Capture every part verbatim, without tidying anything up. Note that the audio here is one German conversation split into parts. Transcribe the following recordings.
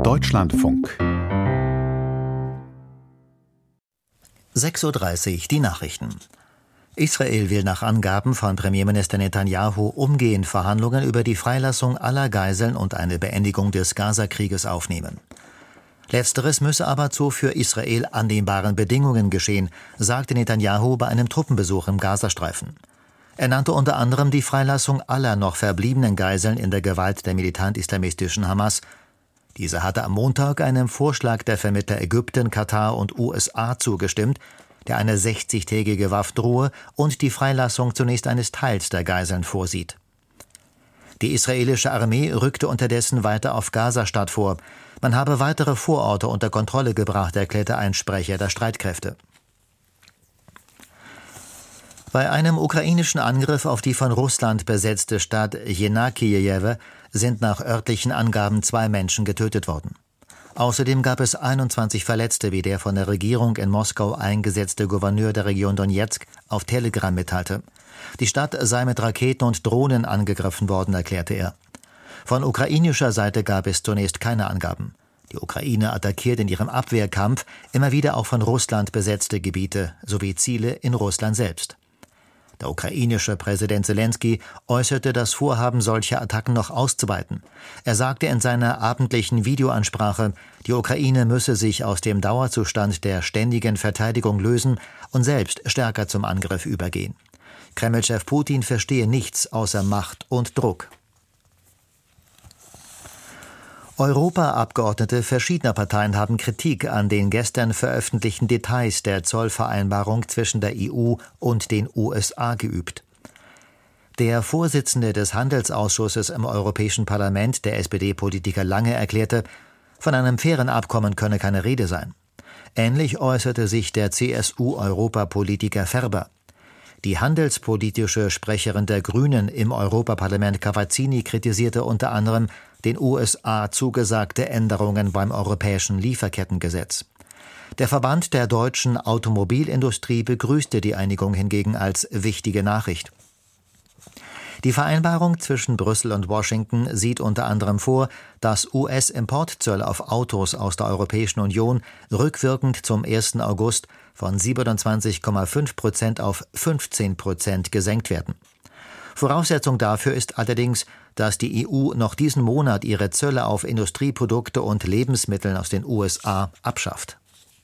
Deutschlandfunk. sechs Uhr dreißig, die Nachrichten. Israel will nach Angaben von Premierminister Netanyahu umgehend Verhandlungen über die Freilassung aller Geiseln und eine Beendigung des Gaza-Krieges aufnehmen. Letzteres müsse aber zu für Israel annehmbaren Bedingungen geschehen, sagte Netanyahu bei einem Truppenbesuch im Gazastreifen. Er nannte unter anderem die Freilassung aller noch verbliebenen Geiseln in der Gewalt der militant-islamistischen Hamas. Diese hatte am Montag einem Vorschlag der Vermittler Ägypten, Katar und U S A zugestimmt, der eine sechzigtägige Waffenruhe und die Freilassung zunächst eines Teils der Geiseln vorsieht. Die israelische Armee rückte unterdessen weiter auf Gaza-Stadt vor. Man habe weitere Vororte unter Kontrolle gebracht, erklärte ein Sprecher der Streitkräfte. Bei einem ukrainischen Angriff auf die von Russland besetzte Stadt Jenakijewe sind nach örtlichen Angaben zwei Menschen getötet worden. Außerdem gab es einundzwanzig Verletzte, wie der von der Regierung in Moskau eingesetzte Gouverneur der Region Donezk auf Telegram mitteilte. Die Stadt sei mit Raketen und Drohnen angegriffen worden, erklärte er. Von ukrainischer Seite gab es zunächst keine Angaben. Die Ukraine attackiert in ihrem Abwehrkampf immer wieder auch von Russland besetzte Gebiete sowie Ziele in Russland selbst. Der ukrainische Präsident Selenskyj äußerte das Vorhaben, solche Attacken noch auszuweiten. Er sagte in seiner abendlichen Videoansprache, die Ukraine müsse sich aus dem Dauerzustand der ständigen Verteidigung lösen und selbst stärker zum Angriff übergehen. Kreml-Chef Putin verstehe nichts außer Macht und Druck. Europaabgeordnete verschiedener Parteien haben Kritik an den gestern veröffentlichten Details der Zollvereinbarung zwischen der E U und den U S A geübt. Der Vorsitzende des Handelsausschusses im Europäischen Parlament, der S P D-Politiker Lange, erklärte, von einem fairen Abkommen könne keine Rede sein. Ähnlich äußerte sich der C S U-Europapolitiker Ferber. Die handelspolitische Sprecherin der Grünen im Europaparlament Cavazzini kritisierte unter anderem den U S A zugesagte Änderungen beim europäischen Lieferkettengesetz. Der Verband der deutschen Automobilindustrie begrüßte die Einigung hingegen als wichtige Nachricht. Die Vereinbarung zwischen Brüssel und Washington sieht unter anderem vor, dass U S-Importzölle auf Autos aus der Europäischen Union rückwirkend zum ersten August von siebenundzwanzig Komma fünf Prozent auf fünfzehn Prozent gesenkt werden. Voraussetzung dafür ist allerdings, dass die E U noch diesen Monat ihre Zölle auf Industrieprodukte und Lebensmittel aus den U S A abschafft.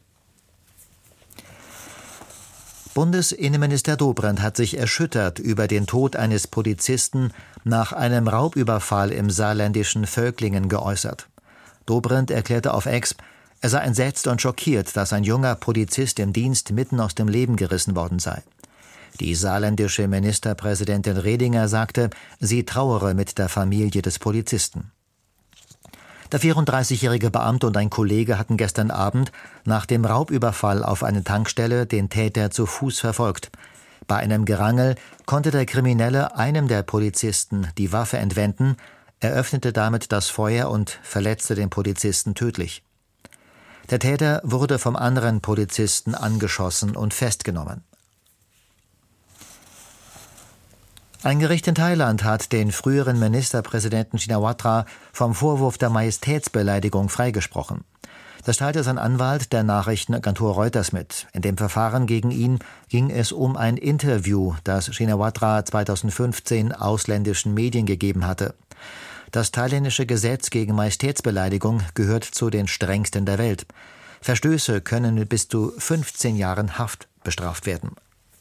Bundesinnenminister Dobrindt hat sich erschüttert über den Tod eines Polizisten nach einem Raubüberfall im saarländischen Völklingen geäußert. Dobrindt erklärte auf X, er sei entsetzt und schockiert, dass ein junger Polizist im Dienst mitten aus dem Leben gerissen worden sei. Die saarländische Ministerpräsidentin Redinger sagte, sie trauere mit der Familie des Polizisten. Der vierunddreißigjährige Beamte und ein Kollege hatten gestern Abend nach dem Raubüberfall auf eine Tankstelle den Täter zu Fuß verfolgt. Bei einem Gerangel konnte der Kriminelle einem der Polizisten die Waffe entwenden, eröffnete damit das Feuer und verletzte den Polizisten tödlich. Der Täter wurde vom anderen Polizisten angeschossen und festgenommen. Ein Gericht in Thailand hat den früheren Ministerpräsidenten Shinawatra vom Vorwurf der Majestätsbeleidigung freigesprochen. Das teilte sein Anwalt der Nachrichtenagentur Reuters mit. In dem Verfahren gegen ihn ging es um ein Interview, das Shinawatra zweitausendfünfzehn ausländischen Medien gegeben hatte. Das thailändische Gesetz gegen Majestätsbeleidigung gehört zu den strengsten der Welt. Verstöße können mit bis zu fünfzehn Jahren Haft bestraft werden.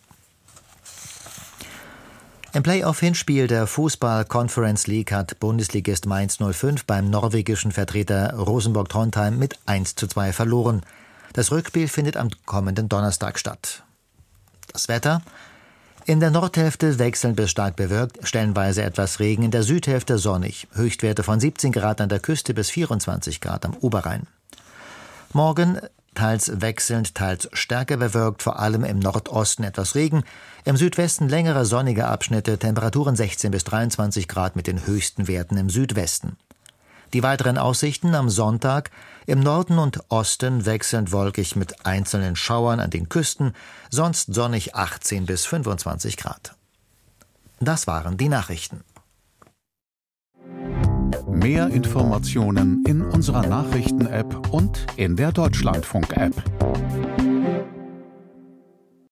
Im Playoff-Hinspiel der Fußball-Conference League hat Bundesligist Mainz null fünf beim norwegischen Vertreter Rosenborg Trondheim mit eins zu zwei verloren. Das Rückspiel findet am kommenden Donnerstag statt. Das Wetter: In der Nordhälfte wechselnd bis stark bewölkt, stellenweise etwas Regen, in der Südhälfte sonnig. Höchstwerte von siebzehn Grad an der Küste bis vierundzwanzig Grad am Oberrhein. Morgen teils wechselnd, teils stärker bewölkt, vor allem im Nordosten etwas Regen. Im Südwesten längere sonnige Abschnitte, Temperaturen sechzehn bis dreiundzwanzig Grad mit den höchsten Werten im Südwesten. Die weiteren Aussichten am Sonntag: im Norden und Osten wechselnd wolkig mit einzelnen Schauern an den Küsten, sonst sonnig achtzehn bis fünfundzwanzig Grad. Das waren die Nachrichten. Mehr Informationen in unserer Nachrichten-App und in der Deutschlandfunk-App.